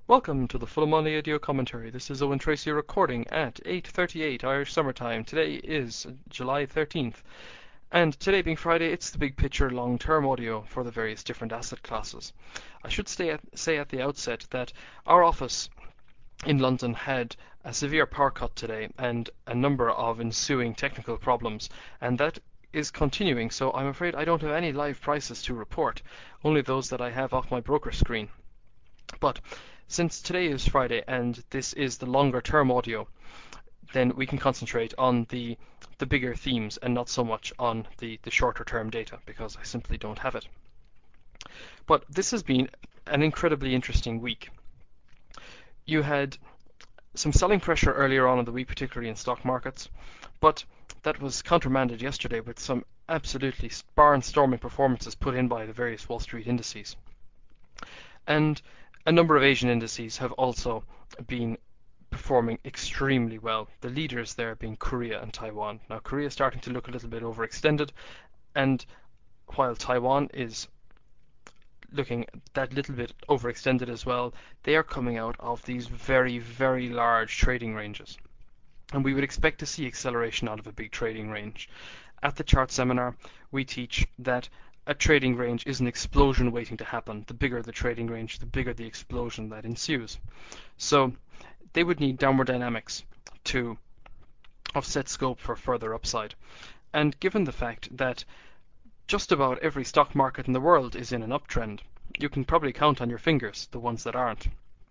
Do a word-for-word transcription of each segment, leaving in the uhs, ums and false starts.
Welcome to the Full Money Audio Commentary. This is Owen Tracy recording at eight thirty-eight Irish Summer Time. Today is July thirteenth, and today being Friday, it's the big picture long-term audio for the various different asset classes. I should stay at, say at the outset that our office in London had a severe power cut today and a number of ensuing technical problems, and that is continuing, so I'm afraid I don't have any live prices to report, only those that I have off my broker screen. But since today is Friday and this is the longer term audio, then we can concentrate on the the bigger themes and not so much on the, the shorter term data, because I simply don't have it. But this has been an incredibly interesting week. You had some selling pressure earlier on in the week, particularly in stock markets, but that was countermanded yesterday with some absolutely barnstorming performances put in by the various Wall Street indices. And a number of Asian indices have also been performing extremely well. The leaders there being Korea and Taiwan. Now, Korea is starting to look a little bit overextended, and while Taiwan is looking that little bit overextended as well, they are coming out of these very, very large trading ranges. And we would expect to see acceleration out of a big trading range. At the chart seminar, we teach that a trading range is an explosion waiting to happen. The bigger the trading range, the bigger the explosion that ensues. So they would need downward dynamics to offset scope for further upside. And given the fact that just about every stock market in the world is in an uptrend, you can probably count on your fingers the ones that aren't.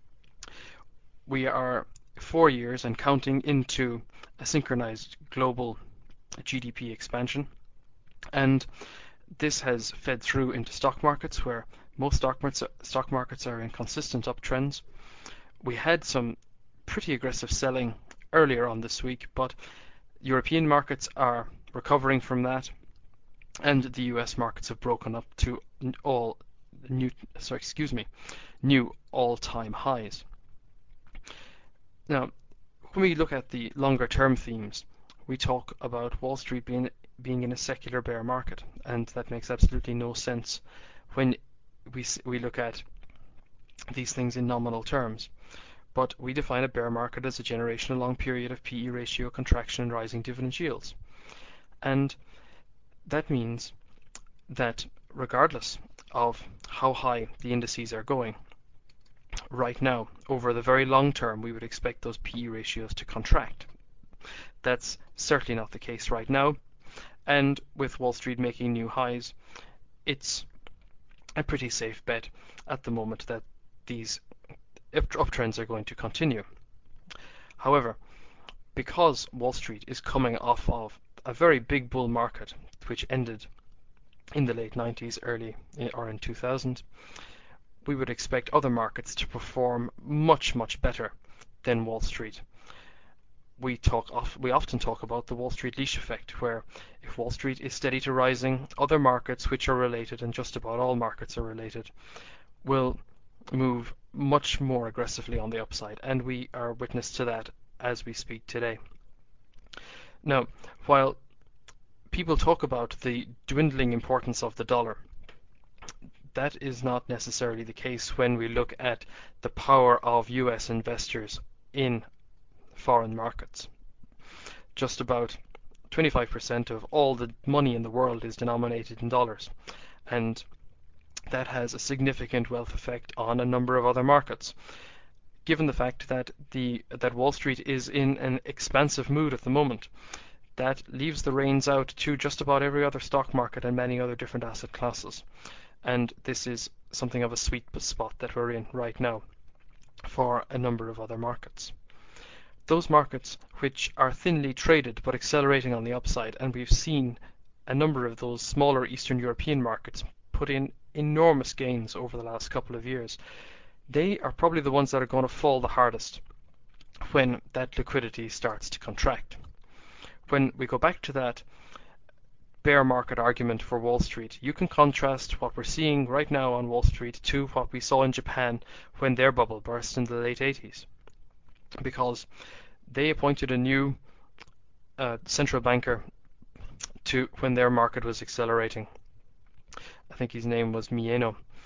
We are four years and counting into a synchronized global G D P expansion, and this has fed through into stock markets, where most stock markets, stock markets are in consistent uptrends. We had some pretty aggressive selling earlier on this week, but European markets are recovering from that, and the U S markets have broken up to all new, sorry, excuse me, new all-time highs. Now, when we look at the longer-term themes, we talk about Wall Street being being in a secular bear market, and that makes absolutely no sense when we we look at these things in nominal terms. But we define a bear market as a generational long period of P E ratio contraction and rising dividend yields. And that means that regardless of how high the indices are going, right now, over the very long term, we would expect those P E ratios to contract. That's certainly not the case right now. And with Wall Street making new highs, it's a pretty safe bet at the moment that these uptrends are going to continue. However, because Wall Street is coming off of a very big bull market, which ended in the late nineties, early or in two thousand, we would expect other markets to perform much, much better than Wall Street. We talk of, we often talk about the Wall Street leash effect, where if Wall Street is steady to rising, other markets which are related, and just about all markets are related, will move much more aggressively on the upside, and we are witness to that as we speak today. Now, while people talk about the dwindling importance of the dollar, that is not necessarily the case when we look at the power of U S investors in foreign markets. Just about twenty-five percent of all the money in the world is denominated in dollars, and that has a significant wealth effect on a number of other markets. Given the fact that the that Wall Street is in an expansive mood at the moment, that leaves the reins out to just about every other stock market and many other different asset classes. And this is something of a sweet spot that we're in right now for a number of other markets. Those markets which are thinly traded but accelerating on the upside, and we've seen a number of those smaller Eastern European markets put in enormous gains over the last couple of years, they are probably the ones that are going to fall the hardest when that liquidity starts to contract. When we go back to that bear market argument for Wall Street, you can contrast what we're seeing right now on Wall Street to what we saw in Japan when their bubble burst in the late eighties. Because they appointed a new uh, central banker to when their market was accelerating. I think his name was Mieno,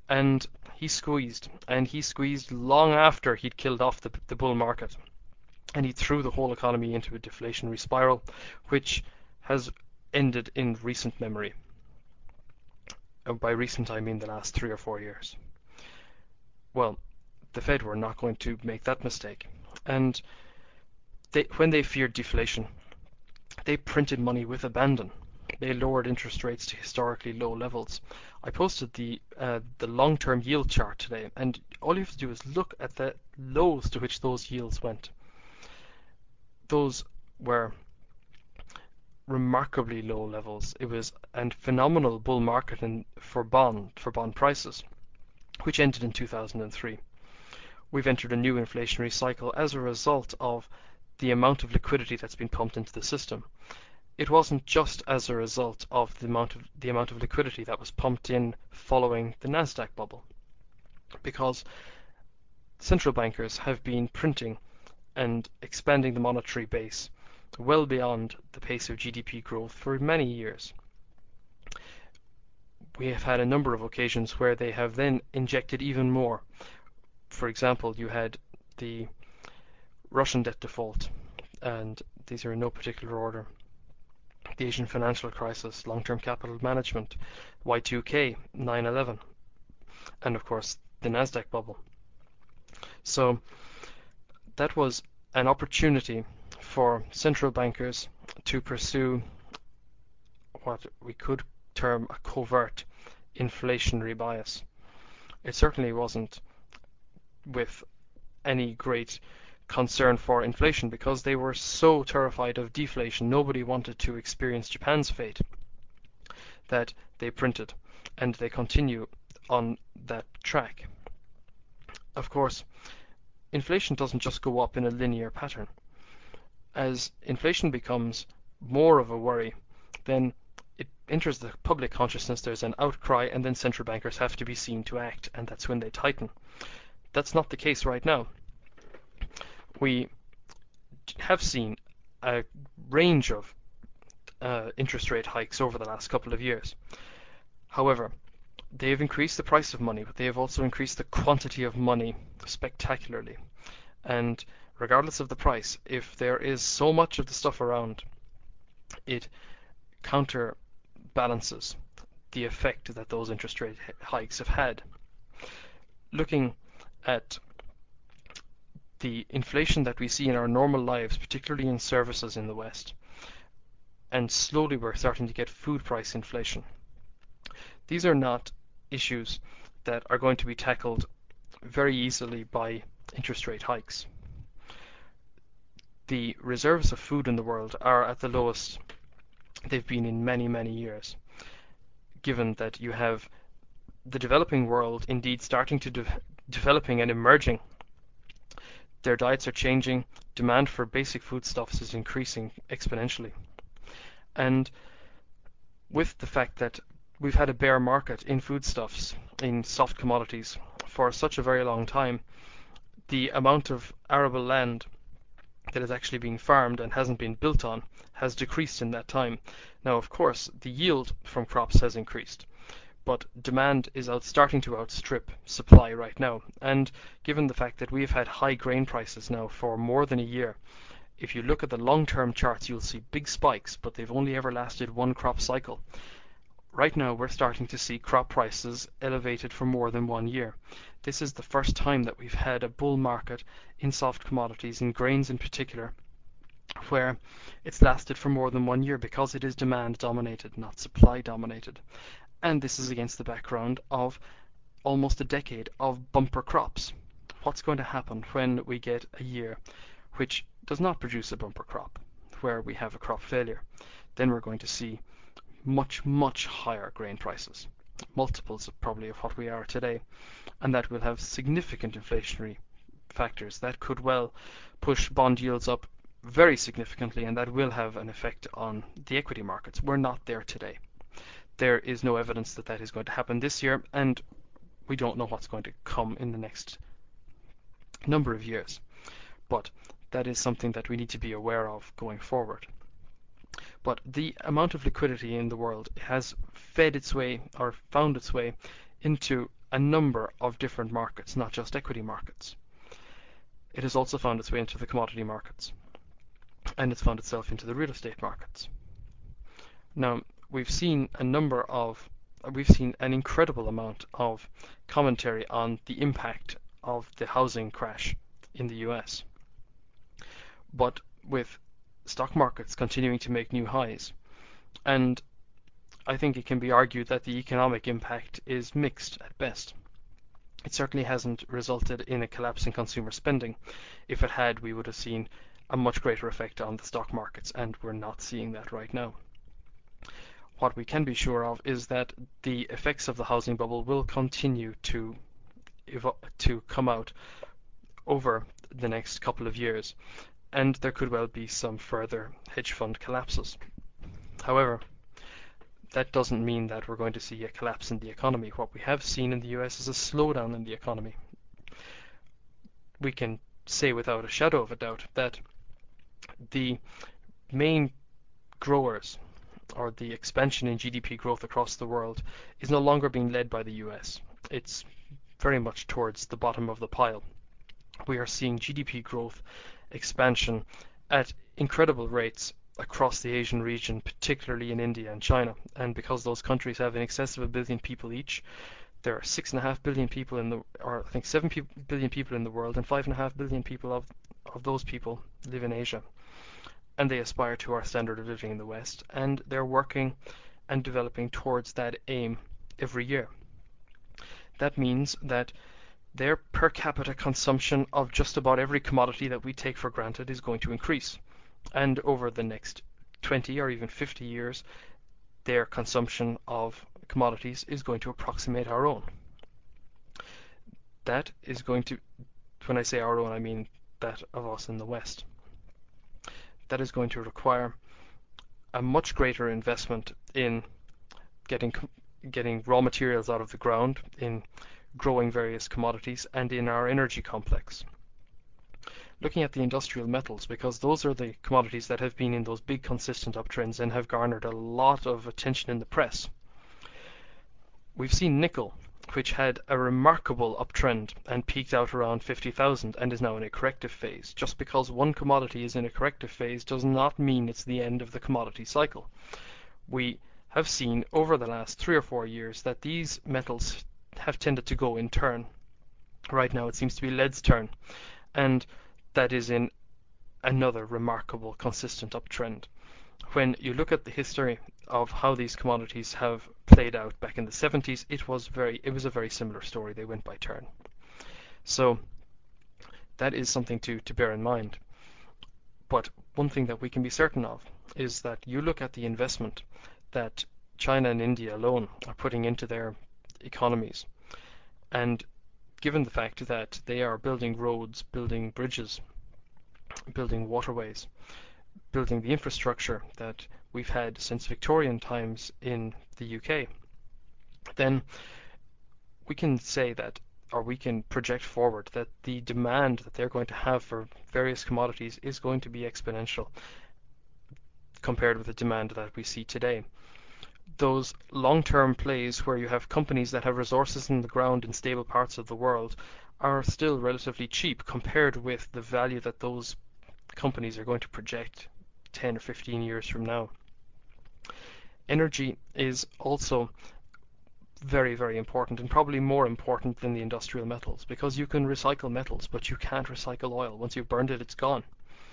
and he squeezed, and he squeezed long after he'd killed off the, the bull market, and he threw the whole economy into a deflationary spiral, which has ended in recent memory. And by recent, I mean the last three or four years. Well, the Fed were not going to make that mistake, and they, when they feared deflation, they printed money with abandon. They lowered interest rates to historically low levels. I posted the uh, the long-term yield chart today, and all you have to do is look at the lows to which those yields went. Those were remarkably low levels. It was a phenomenal bull market in, for bond for bond prices, which ended in two thousand three. We've entered a new inflationary cycle as a result of the amount of liquidity that's been pumped into the system. It wasn't just as a result of the amount of the amount of liquidity that was pumped in following the Nasdaq bubble, because central bankers have been printing and expanding the monetary base well beyond the pace of G D P growth for many years. We have had a number of occasions where they have then injected even more. For example, you had the Russian debt default, and these are in no particular order. The Asian financial crisis, long-term capital management, Y two K, nine eleven, and of course the Nasdaq bubble. So that was an opportunity for central bankers to pursue what we could term a covert inflationary bias. It certainly wasn't with any great concern for inflation, because they were so terrified of deflation. Nobody wanted to experience Japan's fate, that they printed, and they continue on that track. Of course, inflation doesn't just go up in a linear pattern. As inflation becomes more of a worry, then it enters the public consciousness, there's an outcry, and then central bankers have to be seen to act, and that's when they tighten. That's not the case right now. We have seen a range of uh, interest rate hikes over the last couple of years. However, they have increased the price of money, but they have also increased the quantity of money spectacularly. And regardless of the price, if there is so much of the stuff around, it counterbalances the effect that those interest rate hikes have had. Looking at the inflation that we see in our normal lives, particularly in services in the West, and slowly we're starting to get food price inflation. These are not issues that are going to be tackled very easily by interest rate hikes. The reserves of food in the world are at the lowest they've been in many, many years, given that you have the developing world indeed starting to de developing and emerging. Their diets are changing, demand for basic foodstuffs is increasing exponentially. And with the fact that we've had a bear market in foodstuffs, in soft commodities, for such a very long time, the amount of arable land that is actually being farmed and hasn't been built on has decreased in that time. Now, of course, the yield from crops has increased, but demand is out starting to outstrip supply right now. And given the fact that we've had high grain prices now for more than a year, if you look at the long-term charts, you'll see big spikes, but they've only ever lasted one crop cycle. Right now, we're starting to see crop prices elevated for more than one year. This is the first time that we've had a bull market in soft commodities, in grains in particular, where it's lasted for more than one year, because it is demand dominated, not supply dominated. And this is against the background of almost a decade of bumper crops. What's going to happen when we get a year which does not produce a bumper crop, where we have a crop failure? Then we're going to see much, much higher grain prices, multiples of probably of what we are today, and that will have significant inflationary factors that could well push bond yields up very significantly, and that will have an effect on the equity markets. We're not there today. There is no evidence that that is going to happen this year, and we don't know what's going to come in the next number of years. But that is something that we need to be aware of going forward. But the amount of liquidity in the world has fed its way, or found its way, into a number of different markets, not just equity markets. It has also found its way into the commodity markets, and it's found itself into the real estate markets. Now, we've seen a number of, we've seen an incredible amount of commentary on the impact of the housing crash in the U S. But with stock markets continuing to make new highs, and I think it can be argued that the economic impact is mixed at best. It certainly hasn't resulted in a collapse in consumer spending. If it had, we would have seen a much greater effect on the stock markets, and we're not seeing that right now. What we can be sure of is that the effects of the housing bubble will continue to to come out over the next couple of years, and there could well be some further hedge fund collapses. However, that doesn't mean that we're going to see a collapse in the economy. What we have seen in the U S is a slowdown in the economy. We can say without a shadow of a doubt that the main growers, or the expansion in G D P growth across the world, is no longer being led by the U S. It's very much towards the bottom of the pile. We are seeing G D P growth expansion at incredible rates across the Asian region, particularly in India and China. And because those countries have in excess of a billion people each, there are six and a half billion people in the, or I think seven pe- billion people in the world, and five and a half billion people of of those people live in Asia, and they aspire to our standard of living in the West, and they're working and developing towards that aim every year. That means that their per capita consumption of just about every commodity that we take for granted is going to increase. And over the next twenty or even fifty years, their consumption of commodities is going to approximate our own. That is going to, when I say our own, I mean that of us in the West. That is going to require a much greater investment in getting getting raw materials out of the ground, in growing various commodities, and in our energy complex. Looking at the industrial metals, because those are the commodities that have been in those big consistent uptrends and have garnered a lot of attention in the press. We've seen nickel, which had a remarkable uptrend and peaked out around fifty thousand and is now in a corrective phase. Just because one commodity is in a corrective phase does not mean it's the end of the commodity cycle. We have seen over the last three or four years that these metals have tended to go in turn. Right now it seems to be lead's turn, and that is in another remarkable consistent uptrend. When you look at the history of how these commodities have played out back in the seventies, it was very it was a very similar story. They went by turn. So that is something to, to bear in mind. But one thing that we can be certain of is that you look at the investment that China and India alone are putting into their economies, and given the fact that they are building roads, building bridges, building waterways, building the infrastructure that we've had since Victorian times in the U K, then we can say that, or we can project forward that the demand that they're going to have for various commodities is going to be exponential compared with the demand that we see today. Those long-term plays where you have companies that have resources in the ground in stable parts of the world are still relatively cheap compared with the value that those companies are going to project ten or fifteen years from now. Energy is also very, very important, and probably more important than the industrial metals, because you can recycle metals, but you can't recycle oil. Once you've burned it, it's gone.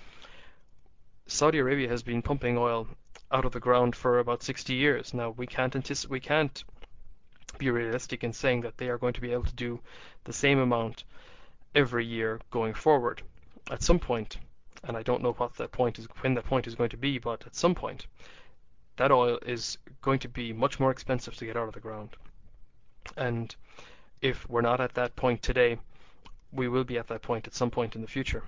Saudi Arabia has been pumping oil out of the ground for about sixty years now. We can't anticipate, we can't be realistic in saying that they are going to be able to do the same amount every year going forward. At some point, and I don't know what that point is, when that point is going to be, but at some point, that oil is going to be much more expensive to get out of the ground. And if we're not at that point today, we will be at that point at some point in the future.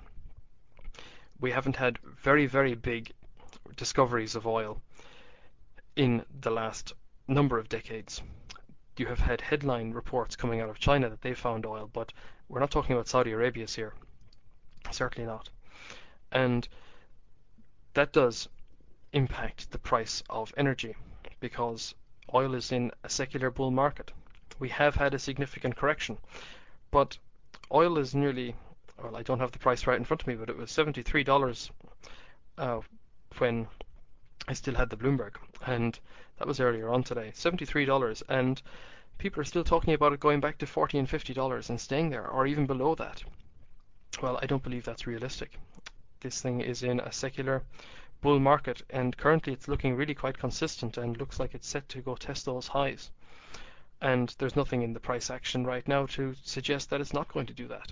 We haven't had very, very big discoveries of oil in the last number of decades. You have had headline reports coming out of China that they found oil, but we're not talking about Saudi Arabia's here. Certainly not. And that does impact the price of energy, because oil is in a secular bull market. We have had a significant correction, but oil is nearly, well, I don't have the price right in front of me, but it was seventy-three dollars uh, when I still had the Bloomberg, and that was earlier on today. seventy-three dollars, and people are still talking about it going back to forty and fifty dollars and staying there, or even below that. Well, I don't believe that's realistic. This thing is in a secular bull market, and currently it's looking really quite consistent and looks like it's set to go test those highs. And there's nothing in the price action right now to suggest that it's not going to do that.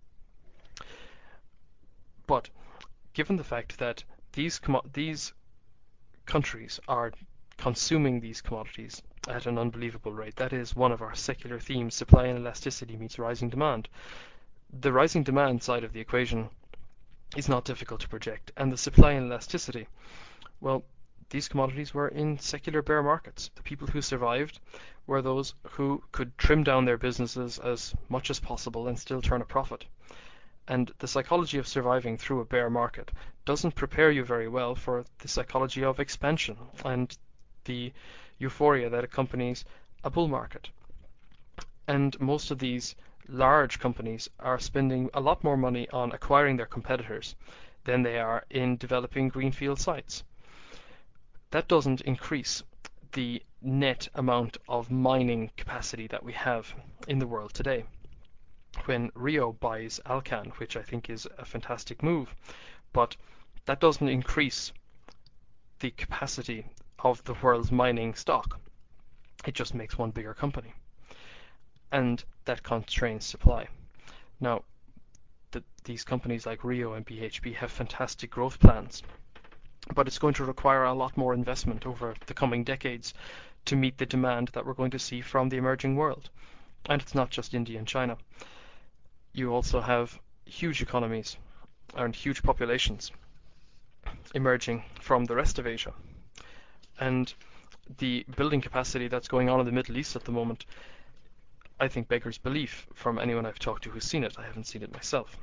But given the fact that these these countries are consuming these commodities at an unbelievable rate, that is one of our secular themes: supply and elasticity meets rising demand. The rising demand side of the equation is not difficult to project, and the supply and elasticity, well, these commodities were in secular bear markets. The people who survived were those who could trim down their businesses as much as possible and still turn a profit. And the psychology of surviving through a bear market doesn't prepare you very well for the psychology of expansion and the euphoria that accompanies a bull market. And most of these large companies are spending a lot more money on acquiring their competitors than they are in developing greenfield sites. That doesn't increase the net amount of mining capacity that we have in the world today. When Rio buys Alcan, which I think is a fantastic move, but that doesn't increase the capacity of the world's mining stock. It just makes one bigger company, and that constrains supply. Now, the, these companies like Rio and B H P have fantastic growth plans, but it's going to require a lot more investment over the coming decades to meet the demand that we're going to see from the emerging world. And it's not just India and China. You also have huge economies and huge populations emerging from the rest of Asia. And the building capacity that's going on in the Middle East at the moment, I think, beggars belief from anyone I've talked to who's seen it. I haven't seen it myself.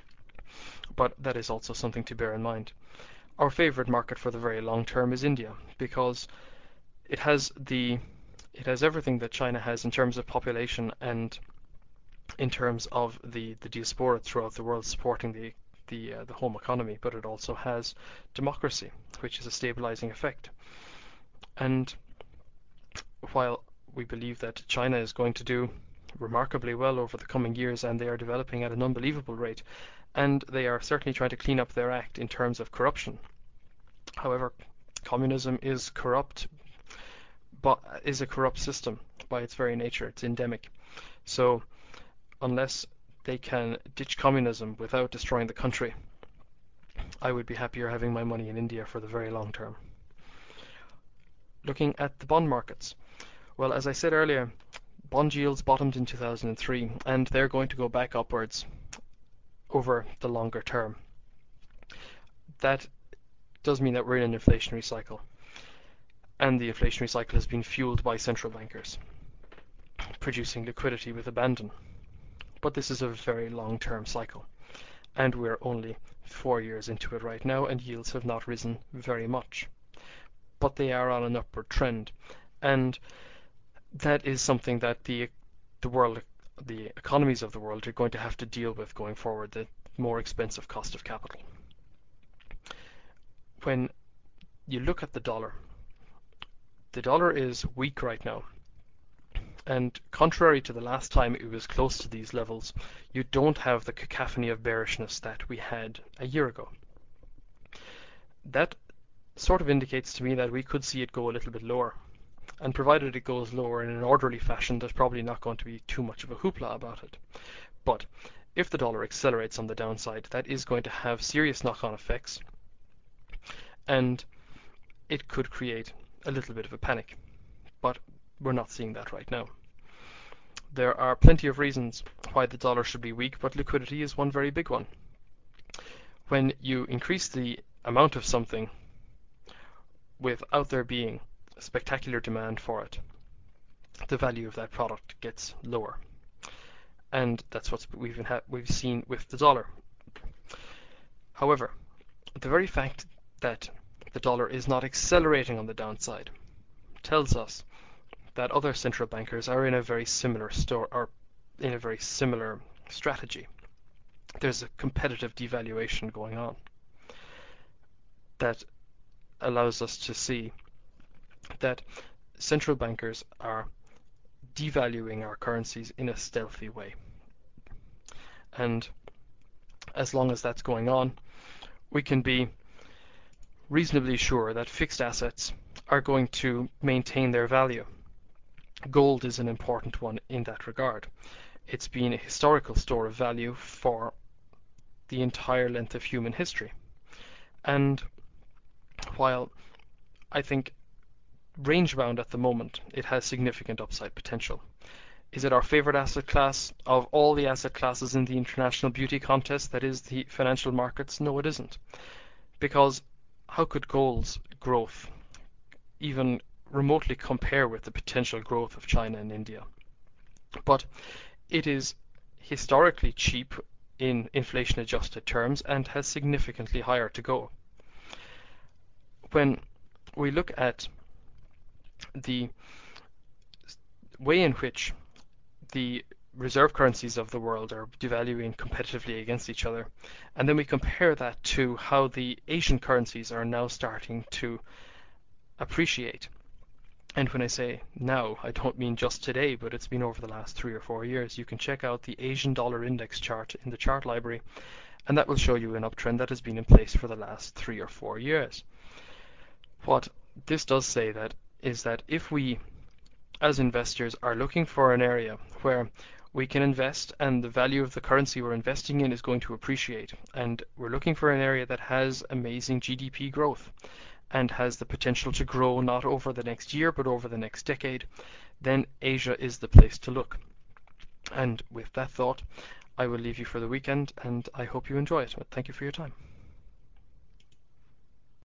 But that is also something to bear in mind. Our favorite market for the very long term is India, because it has the it has everything that China has in terms of population and in terms of the, the diaspora throughout the world supporting the the uh, the home economy, but it also has democracy, which is a stabilizing effect. And while we believe that China is going to do remarkably well over the coming years, and they are developing at an unbelievable rate, and they are certainly trying to clean up their act in terms of corruption. However, communism is corrupt, but is a corrupt system by its very nature. It's endemic. So unless they can ditch communism without destroying the country, I would be happier having my money in India for the very long term. Looking at the bond markets, well, as I said earlier, bond yields bottomed in two thousand three, and they're going to go back upwards over the longer term. That does mean that we're in an inflationary cycle, and the inflationary cycle has been fueled by central bankers producing liquidity with abandon. But this is a very long-term cycle, and we're only four years into it right now, and yields have not risen very much. But they are on an upward trend, and that is something that the the world, the economies of the world are going to have to deal with going forward, the more expensive cost of capital. When you look at the dollar, the dollar is weak right now. And contrary to the last time it was close to these levels, you don't have the cacophony of bearishness that we had a year ago. That sort of indicates to me that we could see it go a little bit lower. And provided it goes lower in an orderly fashion, there's probably not going to be too much of a hoopla about it. But if the dollar accelerates on the downside, that is going to have serious knock-on effects, and it could create a little bit of a panic. But we're not seeing that right now. There are plenty of reasons why the dollar should be weak, but liquidity is one very big one. When you increase the amount of something without there being spectacular demand for it, the value of that product gets lower. And that's what we've, ha- we've seen with the dollar. However, the very fact that the dollar is not accelerating on the downside tells us that other central bankers are in a very similar store or in a very similar strategy. There's a competitive devaluation going on that allows us to see that central bankers are devaluing our currencies in a stealthy way. And as long as that's going on, we can be reasonably sure that fixed assets are going to maintain their value. Gold is an important one in that regard. It's been a historical store of value for the entire length of human history. And while I think range bound at the moment, it has significant upside potential. Is it our favorite asset class of all the asset classes in the international beauty contest that is the financial markets? No, it isn't. Because how could gold's growth even remotely compare with the potential growth of China and India? But it is historically cheap in inflation-adjusted terms and has significantly higher to go. When we look at the way in which the reserve currencies of the world are devaluing competitively against each other, and then we compare that to how the Asian currencies are now starting to appreciate. And when I say now, I don't mean just today, but it's been over the last three or four years. You can check out the Asian dollar index chart in the chart library, and that will show you an uptrend that has been in place for the last three or four years. What this does say that is that if we, as investors, are looking for an area where we can invest and the value of the currency we're investing in is going to appreciate, and we're looking for an area that has amazing G D P growth and has the potential to grow not over the next year but over the next decade, then Asia is the place to look. And with that thought, I will leave you for the weekend, and I hope you enjoy it. Thank you for your time.